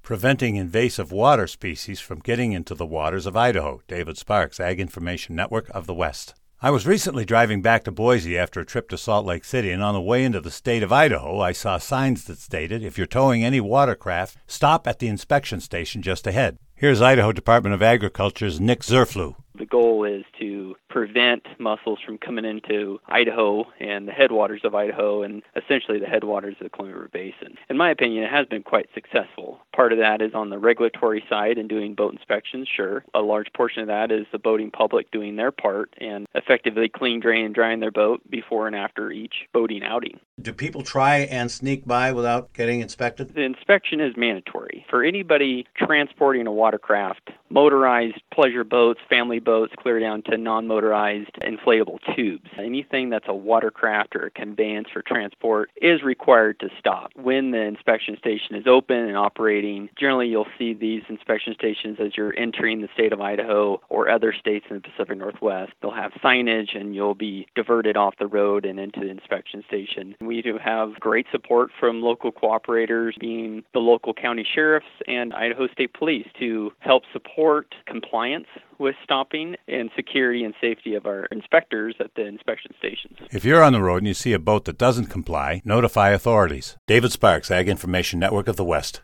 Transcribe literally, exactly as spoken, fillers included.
Preventing invasive water species from getting into the waters of Idaho. David Sparks, Ag Information Network of the West. I was recently driving back to Boise after a trip to Salt Lake City, and on the way into the state of Idaho, I saw signs that stated, if you're towing any watercraft, stop at the inspection station just ahead. Here's Idaho Department of Agriculture's Nick Zurfluh. The goal is to prevent mussels from coming into Idaho and the headwaters of Idaho and essentially the headwaters of the Columbia River Basin. In my opinion, it has been quite successful. Part of that is on the regulatory side and doing boat inspections, sure. A large portion of that is the boating public doing their part and effectively clean draining and drying their boat before and after each boating outing. Do people try and sneak by without getting inspected? The inspection is mandatory. For anybody transporting a watercraft, motorized pleasure boats, family boats, clear down to non-motorized inflatable tubes. Anything that's a watercraft or a conveyance for transport is required to stop. When the inspection station is open and operating, generally you'll see these inspection stations as you're entering the state of Idaho or other states in the Pacific Northwest. They'll have signage and you'll be diverted off the road and into the inspection station. We do have great support from local cooperators, being the local county sheriffs and Idaho State Police, to help support compliance with stopping and security and safety of our inspectors at the inspection stations. If you're on the road and you see a boat that doesn't comply, notify authorities. David Sparks, Ag Information Network of the West.